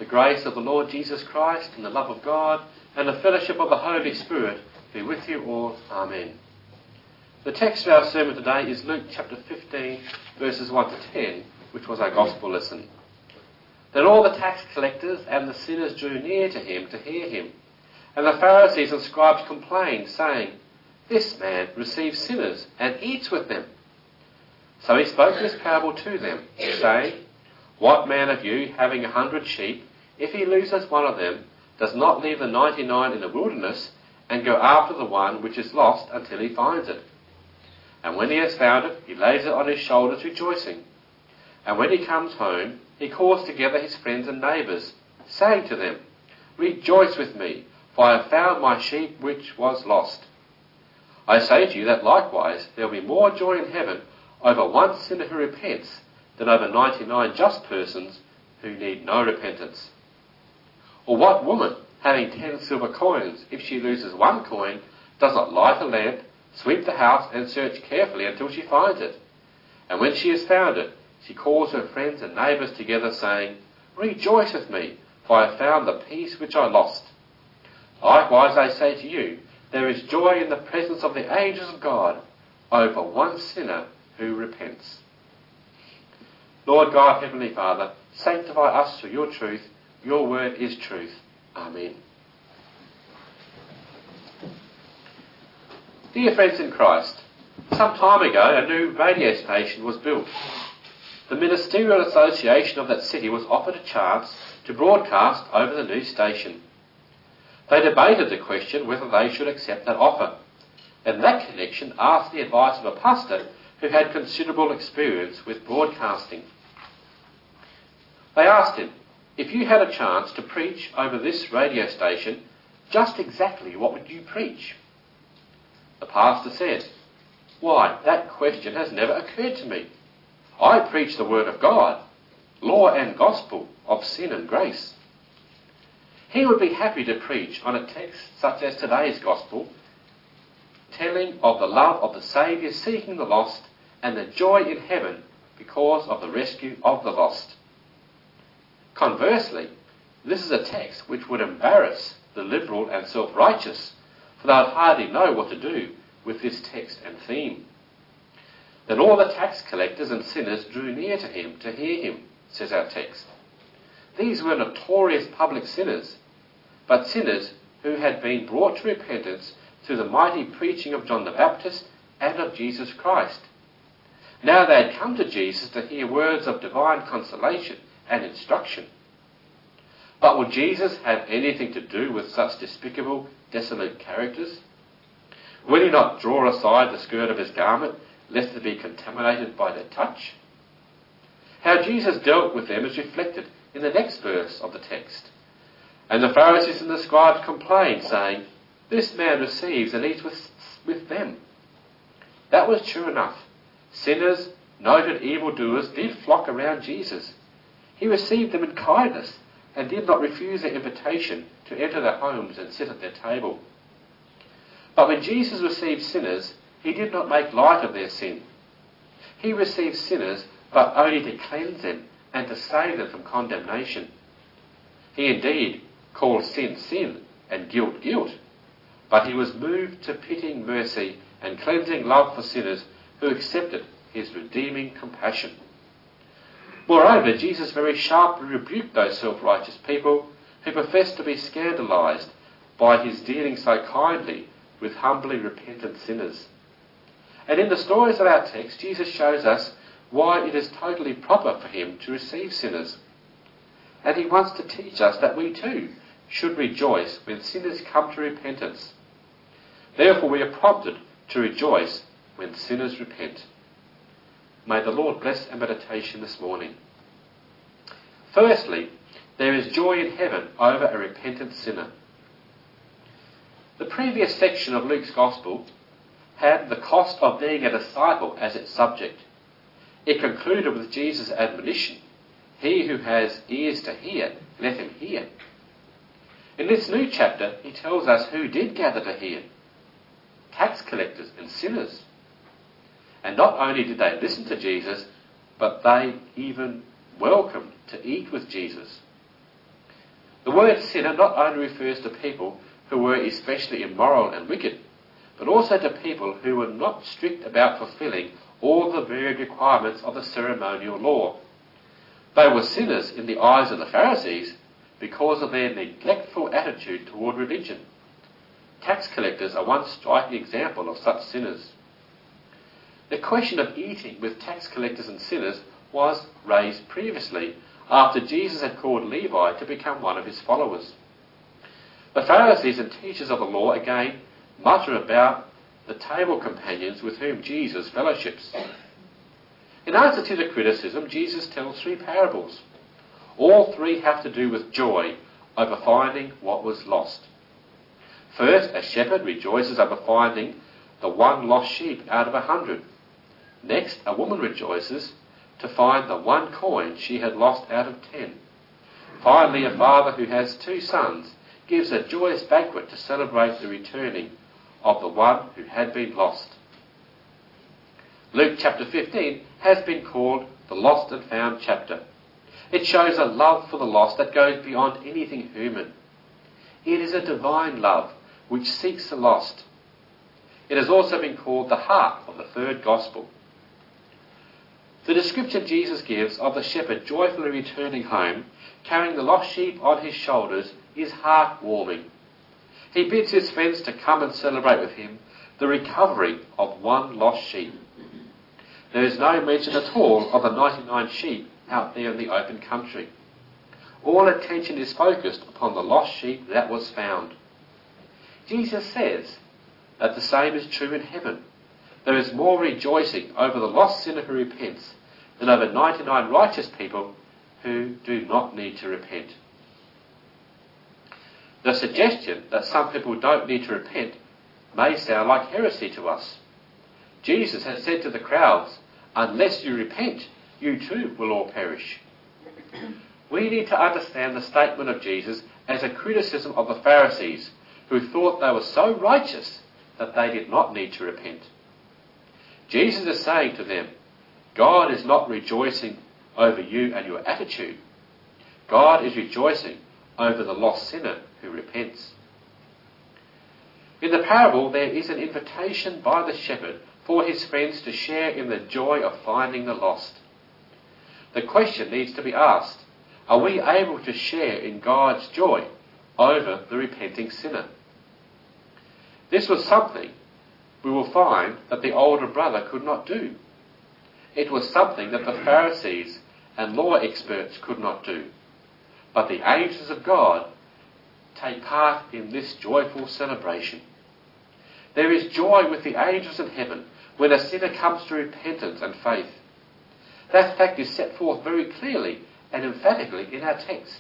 grace of the Lord Jesus Christ and the love of God and the fellowship of the Holy Spirit be with you all. Amen. The text for our sermon today is Luke chapter 15, verses 1 to 10, which was our gospel lesson. Then all the tax collectors and the sinners drew near to him to hear him. And the Pharisees and scribes complained, saying, "This man receives sinners and eats with them." So he spoke this parable to them, saying, "What man of you, having 100 sheep, if he loses one of them, does not leave the 99 in the wilderness and go after the one which is lost until he finds it? And when he has found it, he lays it on his shoulders rejoicing. And when he comes home, he calls together his friends and neighbours, saying to them, 'Rejoice with me, for I have found my sheep which was lost.' I say to you that likewise there will be more joy in heaven over one sinner who repents than over 99 just persons who need no repentance. Or what woman, having 10 silver coins, if she loses one coin, does not light a lamp, sweep the house, and search carefully until she finds it? And when she has found it, she calls her friends and neighbours together, saying, 'Rejoice with me, for I have found the piece which I lost.' Likewise I say to you, there is joy in the presence of the angels of God over one sinner who repents." Lord God, Heavenly Father, sanctify us through your truth. Your word is truth. Amen. Dear friends in Christ, some time ago a new radio station was built. The Ministerial Association of that city was offered a chance to broadcast over the new station. They debated the question whether they should accept that offer, and in that connection asked the advice of a pastor who had considerable experience with broadcasting. They asked him, "If you had a chance to preach over this radio station, just exactly what would you preach?" The pastor said, "Why, that question has never occurred to me. I preach the word of God, law and gospel of sin and grace." He would be happy to preach on a text such as today's gospel, telling of the love of the Saviour seeking the lost and the joy in heaven because of the rescue of the lost. Conversely, this is a text which would embarrass the liberal and self-righteous, for they would hardly know what to do with this text and theme. Then all the tax collectors and sinners drew near to him to hear him, says our text. These were notorious public sinners, but sinners who had been brought to repentance through the mighty preaching of John the Baptist and of Jesus Christ. Now they had come to Jesus to hear words of divine consolation and instruction. But would Jesus have anything to do with such despicable, desolate characters? Would he not draw aside the skirt of his garment, lest it be contaminated by their touch? How Jesus dealt with them is reflected in the next verse of the text. And the Pharisees and the scribes complained, saying, "This man receives and eats with them." That was true enough. Sinners, noted evildoers, did flock around Jesus. He received them in kindness and did not refuse their invitation to enter their homes and sit at their table. But when Jesus received sinners, he did not make light of their sin. He received sinners, but only to cleanse them and to save them from condemnation. He indeed called sin, sin, and guilt, guilt, but he was moved to pitying mercy and cleansing love for sinners who accepted his redeeming compassion. Moreover, Jesus very sharply rebuked those self-righteous people who professed to be scandalised by his dealing so kindly with humbly repentant sinners. And in the stories of our text, Jesus shows us why it is totally proper for him to receive sinners. And he wants to teach us that we too should rejoice when sinners come to repentance. Therefore we are prompted to rejoice when sinners repent. May the Lord bless our meditation this morning. Firstly, there is joy in heaven over a repentant sinner. The previous section of Luke's Gospel had the cost of being a disciple as its subject. It concluded with Jesus' admonition, "He who has ears to hear, let him hear." In this new chapter, he tells us who did gather to hear: tax collectors and sinners. And not only did they listen to Jesus, but they even welcomed to eat with Jesus. word sinner not only refers to people who were especially immoral and wicked, but also to people who were not strict about fulfilling all the varied requirements of the ceremonial law. They were sinners in the eyes of the Pharisees because of their neglectful attitude toward religion. Tax collectors are one striking example of such sinners. The question of eating with tax collectors and sinners was raised previously after Jesus had called Levi to become one of his followers. The Pharisees and teachers of the law again mutter about the table companions with whom Jesus fellowships. In answer to the criticism, Jesus tells 3 parables. All 3 have to do with joy over finding what was lost. First, a shepherd rejoices over finding the one lost sheep out of 100. Next, a woman rejoices to find the 1 coin she had lost out of 10. Finally, a father who has 2 sons gives a joyous banquet to celebrate the returning of the one who had been lost. Luke chapter 15 has been called the Lost and Found chapter. It shows a love for the lost that goes beyond anything human. It is a divine love which seeks the lost. It has also been called the heart of the 3rd gospel. The description Jesus gives of the shepherd joyfully returning home, carrying the lost sheep on his shoulders, is heartwarming. He bids his friends to come and celebrate with him the recovery of 1 lost sheep. There is no mention at all of the 99 sheep out there in the open country. All attention is focused upon the lost sheep that was found. Jesus says that the same is true in heaven. There is more rejoicing over the lost sinner who repents than over 99 righteous people who do not need to repent. The suggestion that some people don't need to repent may sound like heresy to us. Jesus has said to the crowds, "Unless you repent, you too will all perish." We need to understand the statement of Jesus as a criticism of the Pharisees, who thought they were so righteous that they did not need to repent. Jesus is saying to them, God is not rejoicing over you and your attitude. God is rejoicing over the lost sinner who repents. In the parable, there is an invitation by the shepherd for his friends to share in the joy of finding the lost. The question needs to be asked, are we able to share in God's joy over the repenting sinner? This was something we will find that the older brother could not do. It was something that the Pharisees and law experts could not do. But the angels of God take part in this joyful celebration. There is joy with the angels in heaven when a sinner comes to repentance and faith. That fact is set forth very clearly and emphatically in our text.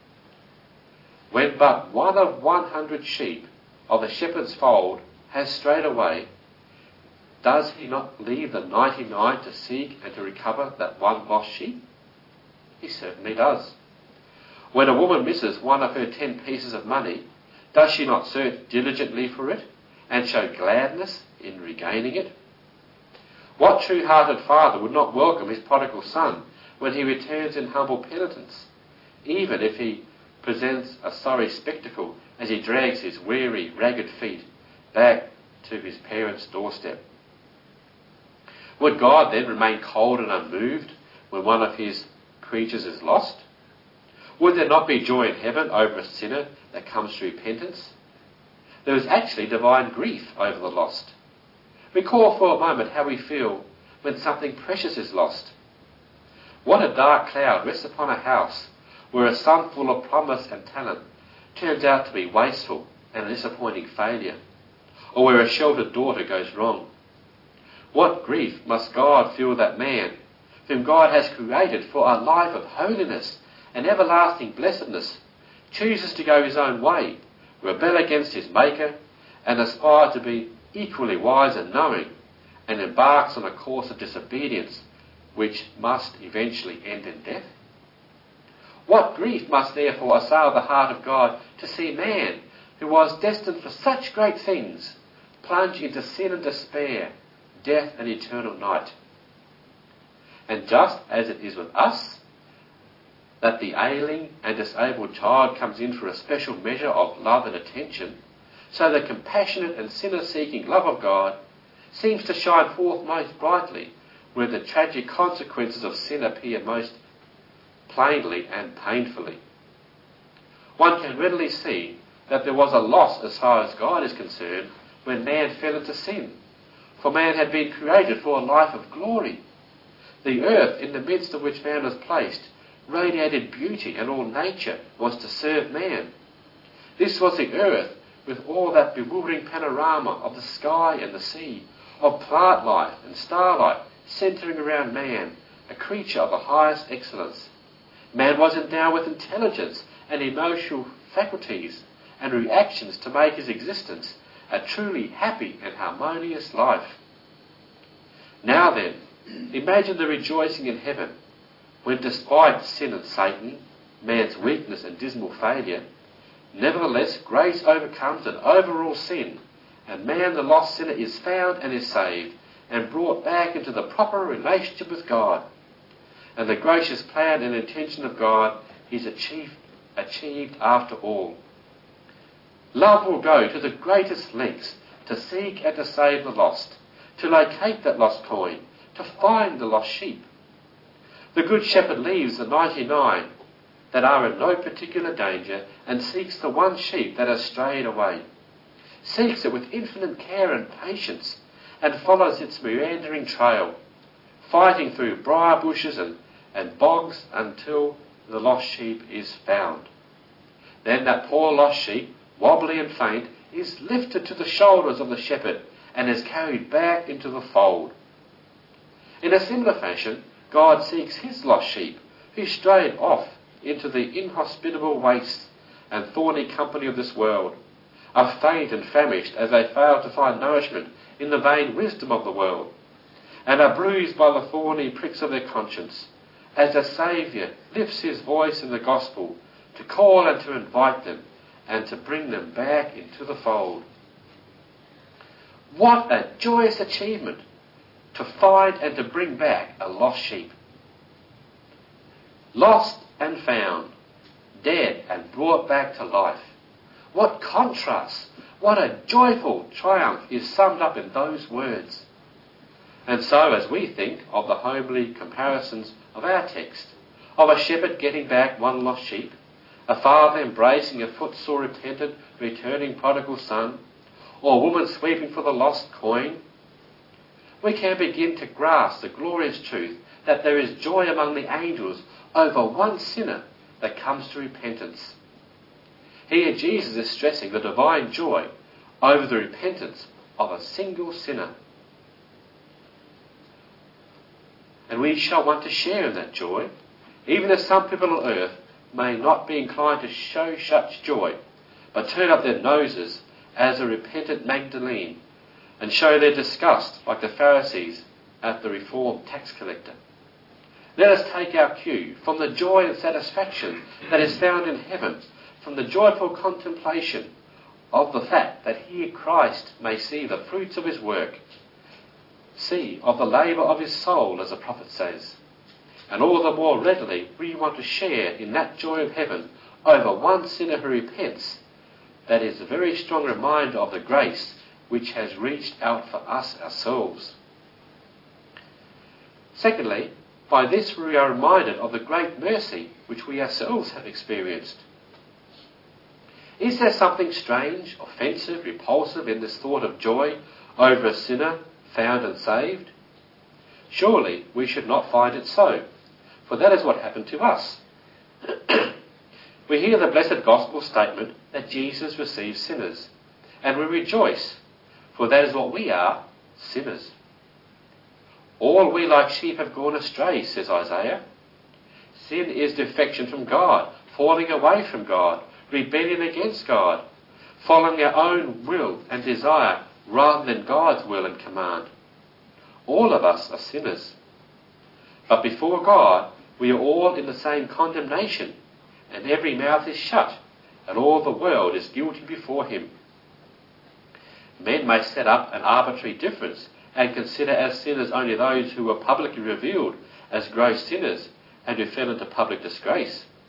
When but one of 100 sheep of the shepherd's fold has strayed away, does he not leave the 99 to seek and to recover that one lost sheep? He certainly does. When a woman misses one of her 10 pieces of money, does she not search diligently for it and show gladness in regaining it? What true-hearted father would not welcome his prodigal son when he returns in humble penitence, even if he presents a sorry spectacle as he drags his weary, ragged feet back to his parents' doorstep? Would God then remain cold and unmoved when one of his creatures is lost? Would there not be joy in heaven over a sinner that comes to repentance? There is actually divine grief over the lost. Recall for a moment how we feel when something precious is lost. What a dark cloud rests upon a house where a son full of promise and talent turns out to be wasteful and a disappointing failure, or where a sheltered daughter goes wrong. What grief must God feel that man, whom God has created for a life of holiness and everlasting blessedness, chooses to go his own way, rebel against his Maker, and aspire to be equally wise and knowing, and embarks on a course of disobedience which must eventually end in death? What grief must therefore assail the heart of God to see man, who was destined for such great things, plunge into sin and despair, death and eternal night? And just as it is with us, that the ailing and disabled child comes in for a special measure of love and attention, so the compassionate and sinner-seeking love of God seems to shine forth most brightly where the tragic consequences of sin appear most plainly and painfully. One can readily see that there was a loss as far as God is concerned when man fell into sin, for man had been created for a life of glory. The earth in the midst of which man was placed radiated beauty, and all nature was to serve man. This was the earth with all that bewildering panorama of the sky and the sea, of plant life and starlight centering around man, a creature of the highest excellence. Man was endowed with intelligence and emotional faculties and reactions to make his existence a truly happy and harmonious life. Now then, imagine the rejoicing in heaven when, despite sin and Satan, man's weakness and dismal failure, nevertheless grace overcomes and overrules sin, and man, the lost sinner, is found and is saved and brought back into the proper relationship with God. And the gracious plan and intention of God is achieved after all. Love will go to the greatest lengths to seek and to save the lost, to locate that lost coin, to find the lost sheep. The Good Shepherd leaves the 99 that are in no particular danger and seeks the one sheep that has strayed away, seeks it with infinite care and patience, and follows its meandering trail, fighting through briar bushes and bogs until the lost sheep is found. Then that poor lost sheep, wobbly and faint, is lifted to the shoulders of the shepherd and is carried back into the fold. In a similar fashion, God seeks his lost sheep, who strayed off into the inhospitable wastes and thorny company of this world, are faint and famished as they fail to find nourishment in the vain wisdom of the world, and are bruised by the thorny pricks of their conscience, as the Saviour lifts his voice in the gospel to call and to invite them and to bring them back into the fold. What a joyous achievement to find and to bring back a lost sheep. Lost and found, dead and brought back to life. What contrast, what a joyful triumph is summed up in those words. And so as we think of the homely comparisons of our text, of a shepherd getting back one lost sheep, a father embracing a footsore repentant returning prodigal son, or a woman sweeping for the lost coin, we can begin to grasp the glorious truth that there is joy among the angels over one sinner that comes to repentance. Here Jesus is stressing the divine joy over the repentance of a single sinner. And we shall want to share in that joy, even as some people on earth may not be inclined to show such joy, but turn up their noses as a repentant Magdalene and show their disgust like the Pharisees at the reformed tax collector. Let us take our cue from the joy and satisfaction that is found in heaven, from the joyful contemplation of the fact that here Christ may see the fruits of his work, see of the labour of his soul, as the prophet says. And all the more readily we want to share in that joy of heaven over one sinner who repents. That is a very strong reminder of the grace which has reached out for us ourselves. Secondly, by this we are reminded of the great mercy which we ourselves have experienced. Is there something strange, offensive, repulsive in this thought of joy over a sinner found and saved? Surely we should not find it so, for that is what happened to us. We hear the blessed gospel statement that Jesus receives sinners, and we rejoice, for that is what we are, sinners. All we like sheep have gone astray, says Isaiah. Sin is defection from God, falling away from God, rebellion against God, following our own will and desire rather than God's will and command. All of us are sinners. But before God, we are all in the same condemnation, and every mouth is shut, and all the world is guilty before him. Men may set up an arbitrary difference and consider as sinners only those who were publicly revealed as gross sinners and who fell into public disgrace,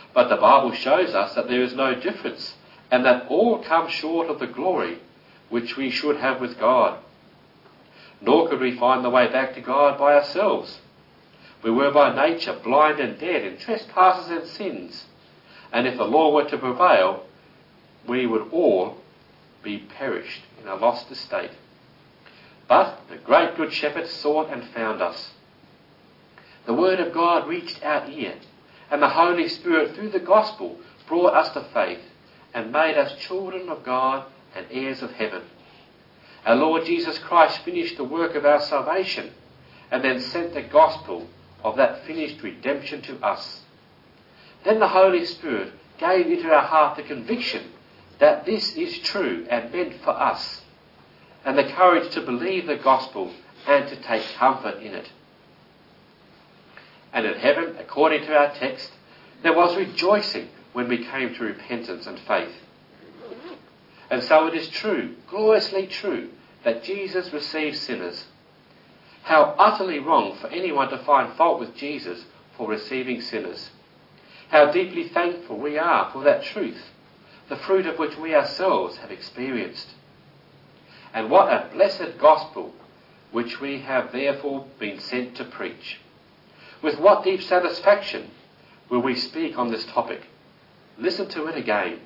But the Bible shows us that there is no difference, and that all come short of the glory which we should have with God. Nor could we find the way back to God by ourselves. We were by nature blind and dead in trespasses and sins, and if the law were to prevail, we would all be perished in a lost estate. But the great good shepherd sought and found us. The word of God reached our ear, and the Holy Spirit through the gospel brought us to faith and made us children of God and heirs of heaven. Our Lord Jesus Christ finished the work of our salvation and then sent the gospel of that finished redemption to us. Then the Holy Spirit gave into our heart the conviction that this is true and meant for us, and the courage to believe the gospel and to take comfort in it. And in heaven, according to our text, there was rejoicing when we came to repentance and faith. And so it is true, gloriously true, that Jesus receives sinners. How utterly wrong for anyone to find fault with Jesus for receiving sinners. How deeply thankful we are for that truth, the fruit of which we ourselves have experienced. And what a blessed gospel which we have therefore been sent to preach. With what deep satisfaction will we speak on this topic? Listen to it again.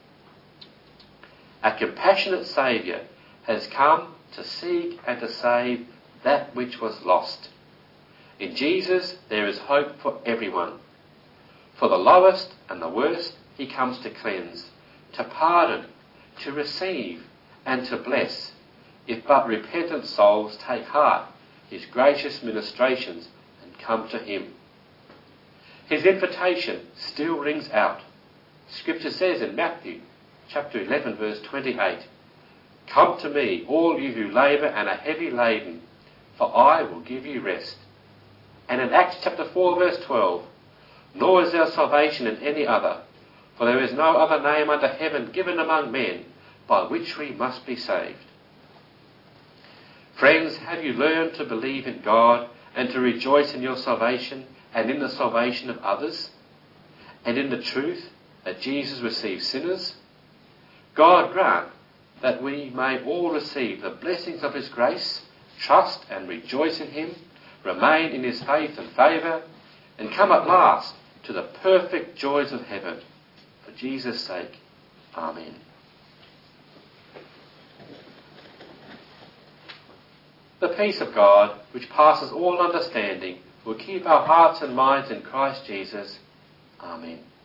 A compassionate Saviour has come to seek and to save that which was lost. In Jesus there is hope for everyone. For the lowest and the worst he comes to cleanse, to pardon, to receive and to bless, if but repentant souls take heart his gracious ministrations and come to him. His invitation still rings out. Scripture says in Matthew chapter 11 verse 28, "Come to me, all you who labour and are heavy laden, for I will give you rest." And in Acts chapter 4 verse 12, "Nor is there salvation in any other, for there is no other name under heaven given among men by which we must be saved." Friends, have you learned to believe in God and to rejoice in your salvation and in the salvation of others, and in the truth that Jesus receives sinners? God grant that we may all receive the blessings of his grace, trust and rejoice in him, remain in his faith and favour, and come at last to the perfect joys of heaven. For Jesus' sake. Amen. The peace of God, which passes all understanding, will keep our hearts and minds in Christ Jesus. Amen.